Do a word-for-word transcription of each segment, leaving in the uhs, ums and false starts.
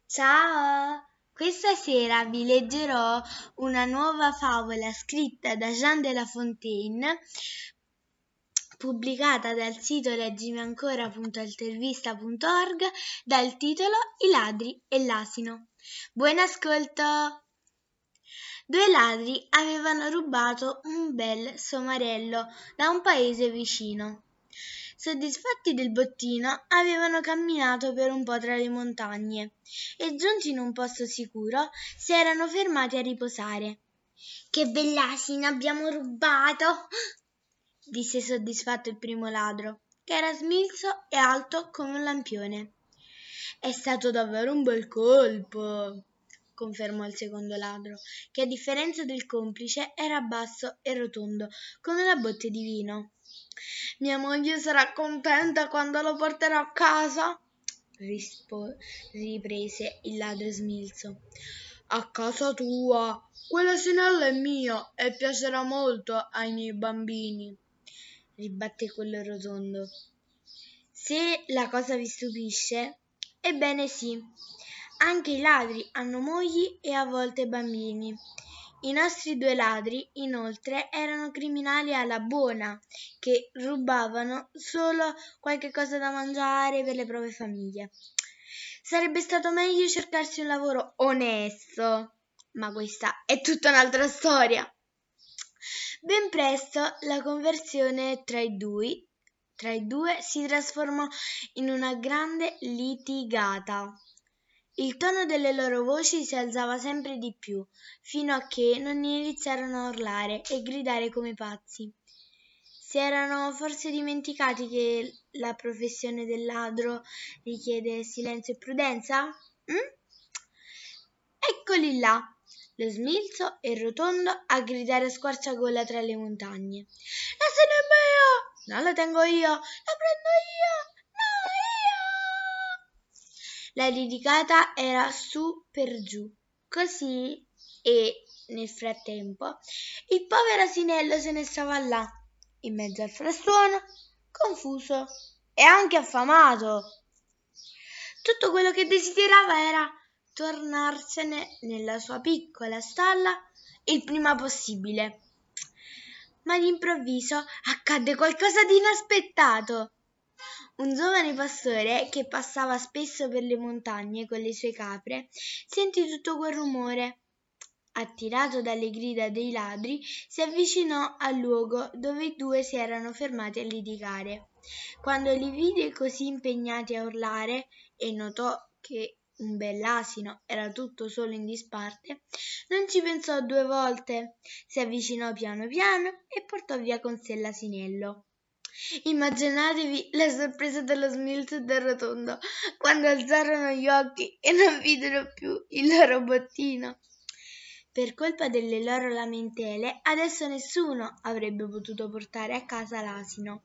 Ciao! Questa sera vi leggerò una nuova favola scritta da Jean de La Fontaine, pubblicata dal sito leggimiancora punto intervista punto org dal titolo I ladri e l'asino. Buon ascolto! Due ladri avevano rubato un bel somarello da un paese vicino. Soddisfatti del bottino, avevano camminato per un po' tra le montagne e, giunti in un posto sicuro, si erano fermati a riposare. «Che bell'asino abbiamo rubato!» disse soddisfatto il primo ladro, che era smilzo e alto come un lampione. «È stato davvero un bel colpo!» confermò il secondo ladro, che a differenza del complice era basso e rotondo come una botte di vino. «Mia moglie sarà contenta quando lo porterò a casa», rispo- riprese il ladro smilzo. «A casa tua, quell'asinello è mio e piacerà molto ai miei bambini», ribatté quello rotondo. «Se la cosa vi stupisce, ebbene sì, anche i ladri hanno mogli e a volte bambini. I nostri due ladri, inoltre, erano criminali alla buona, che rubavano solo qualche cosa da mangiare per le proprie famiglie. Sarebbe stato meglio cercarsi un lavoro onesto, ma questa è tutta un'altra storia». Ben presto la conversione tra i due, tra i due si trasformò in una grande litigata. Il tono delle loro voci si alzava sempre di più, fino a che non iniziarono a urlare e gridare come pazzi. Si erano forse dimenticati che la professione del ladro richiede silenzio e prudenza? Mm? Eccoli là, lo smilzo e il rotondo a gridare a squarciagola tra le montagne. «L'asino è mio! Non la tengo io! La prendo io! No, io!» La litigata era su per giù, così, e nel frattempo il povero asinello se ne stava là, in mezzo al frastuono, confuso e anche affamato. Tutto quello che desiderava era tornarsene nella sua piccola stalla il prima possibile. Ma d'improvviso accadde qualcosa di inaspettato. Un giovane pastore che passava spesso per le montagne con le sue capre sentì tutto quel rumore. Attirato dalle grida dei ladri, si avvicinò al luogo dove i due si erano fermati a litigare. Quando li vide così impegnati a urlare e notò che un bell'asino era tutto solo in disparte, non ci pensò due volte, si avvicinò piano piano e portò via con sé l'asinello. Immaginatevi la sorpresa dello smilzo e del rotondo quando alzarono gli occhi e non videro più il loro bottino. Per colpa delle loro lamentele, adesso nessuno avrebbe potuto portare a casa l'asino.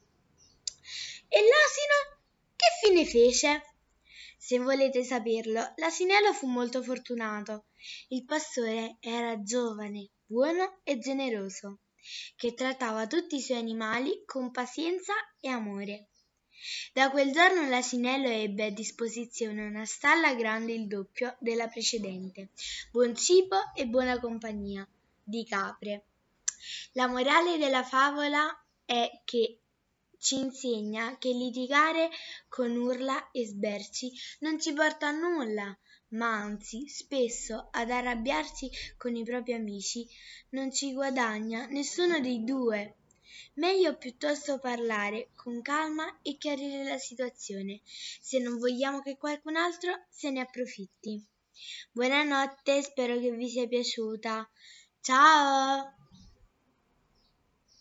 E l'asino che fine fece? Se volete saperlo, l'asinello fu molto fortunato. Il pastore era giovane, buono e generoso, che trattava tutti i suoi animali con pazienza e amore. Da quel giorno l'asinello ebbe a disposizione una stalla grande il doppio della precedente, buon cibo e buona compagnia di capre. La morale della favola è che ci insegna che litigare con urla e sberci non ci porta a nulla, ma anzi spesso ad arrabbiarsi con i propri amici non ci guadagna nessuno dei due. Meglio piuttosto parlare con calma e chiarire la situazione, se non vogliamo che qualcun altro se ne approfitti. Buonanotte, spero che vi sia piaciuta. Ciao!